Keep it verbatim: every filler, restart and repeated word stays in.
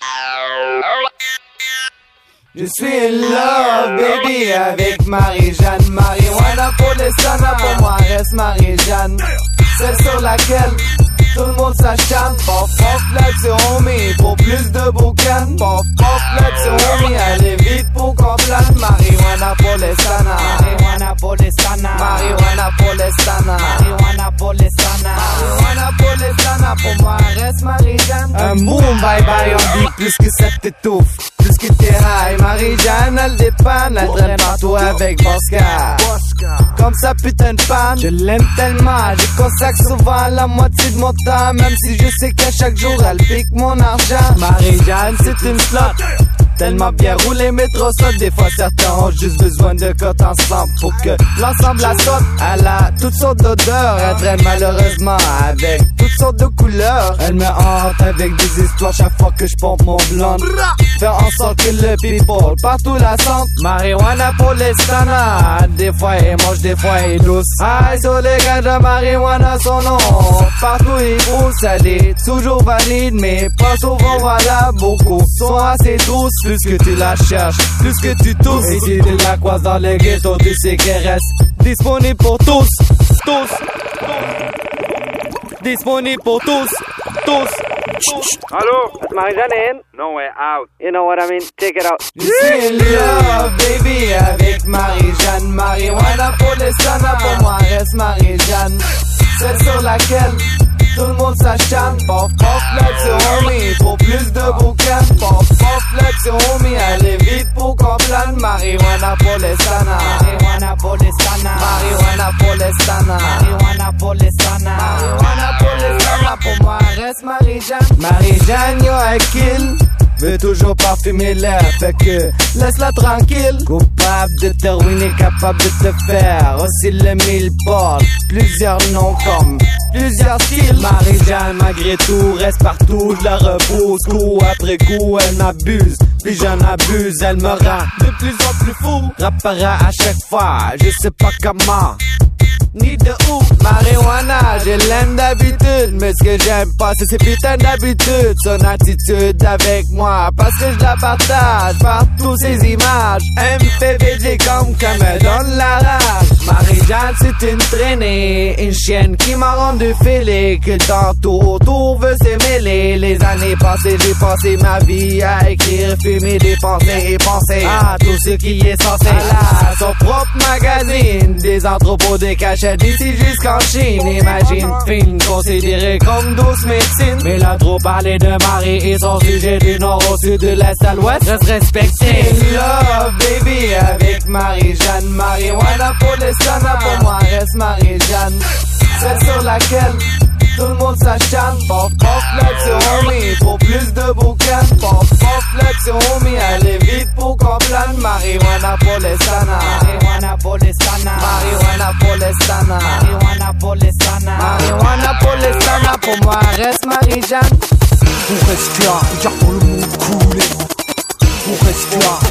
Je suis in love, baby, avec Marie-Jeanne. Marijuana pour les sana, pour moi reste Marie-Jeanne. Celle sur laquelle tout le monde s'acharne. Pof, pof, là-dessus, homie, pour plus de boucan. Pof, pof, là-dessus, homie, allez vite pour qu'on plane. Marijuana pour les sana. Marijuana pour les sana. Marijuana pour les sana. Marijuana pour les sana. Marijuana pour les sana, pour moi reste Marie-Jeanne. Un boom, bye bye, on dit plus que ça t'étouffe. Plus que t'es high, Marie-Jeanne, elle dépanne, elle traîne partout avec Bosca. Comme sa putain de femme, je l'aime tellement, j'y consacre souvent la moitié de mon temps. Même si je sais qu'à chaque jour elle pique mon argent. Marie-Jeanne, c'est une slot, tellement bien roulé, mais trop saute. Des fois certains ont juste besoin de cote ensemble pour que l'ensemble la saute. Elle a toutes sortes d'odeurs, elle traîne malheureusement avec toutes sortes de couleurs. Elle me hante avec des histoires chaque fois que je pompe mon blonde. Faire en sorte que le people partout la sentent. Marijuana pour les stana, des fois elle mange, des fois elle est douce. Aïe sur les gars de marijuana son nom. Partout il pousse, elle est toujours valide, mais pas souvent voilà. Beaucoup sont assez douces. Plus que tu la cherches, plus que tu tousses. Et si tu la croises dans les ghettos, tu sais qu'elle reste disponible pour tous, tous, disponible pour tous, tous. Allô? Marie-Jeanne in? No way out. You know what I mean? Take it out. Je suis in love, baby, avec Marie-Jeanne. Marijuana pour les sana, pour moi reste Marie-Jeanne. Celle sur laquelle tout le monde s'acharne. Pof, pof, là-dessus, homie, pour plus de boucan. Pof, pof, là-dessus, homie, allez vite pour qu'on plane. Marijuana pour les sana. Marijuana pour les sana. Marijuana pour les sana. Marijuana pour les sana. Marijuana pour les sana, pour moi reste Marie-Jeanne. Marie-Jeanne, yo, elle kill. Veut toujours parfumer l'air, fait que laisse-la tranquille. Coupable de te ruiner, capable de te faire aussi le mille portes. Plusieurs noms comme plusieurs styles. Marie-Jeanne, malgré tout, reste partout. Je la repousse, coup après coup, elle m'abuse. Plus j'en abuse, elle me rend de plus en plus fou. Rappara à chaque fois, je sais pas comment ni de où. Marijuana, je l'aime d'habitude, mais ce que j'aime pas, c'est ses putains d'habitudes. Son attitude avec moi, parce que je la partage par tous ses images. Elle me fait baiser comme qu'elle me donne la rage. Marie-Jeanne, c'est une traînée, une chienne qui m'a rendu fêlé. Que le temps tour autour veut s'émêler. Les années passées, j'ai passé ma vie à écrire, fumer, dépenser et penser à tout ce qui est censé. Elle a son propre magazine, des entrepôts, des cachettes d'ici jusqu'en Chine. Imagine, fine, considérée comme douce médecine. Mais là trop parler de Marie et son sujet du nord au sud, de l'est à l'ouest, reste respecté. Love, baby, avec Marie-Jeanne. Marijuana pour les sana, pour moi reste Marie-Jeanne. Celle sur laquelle tout le monde s'acharne. Pof, pof, là-dessus, homie, pour plus de boucan. Pof, pof, là-dessus, homie, allez vite pour qu'on plane. Marijuana pour les sana. Marijuana pour les sana. Marijuana pour les sana. Marijuana pour les sana. Marijuana pour les sana, pour moi reste Marie-Jeanne. On reste là, regarde le monde couler. On reste là,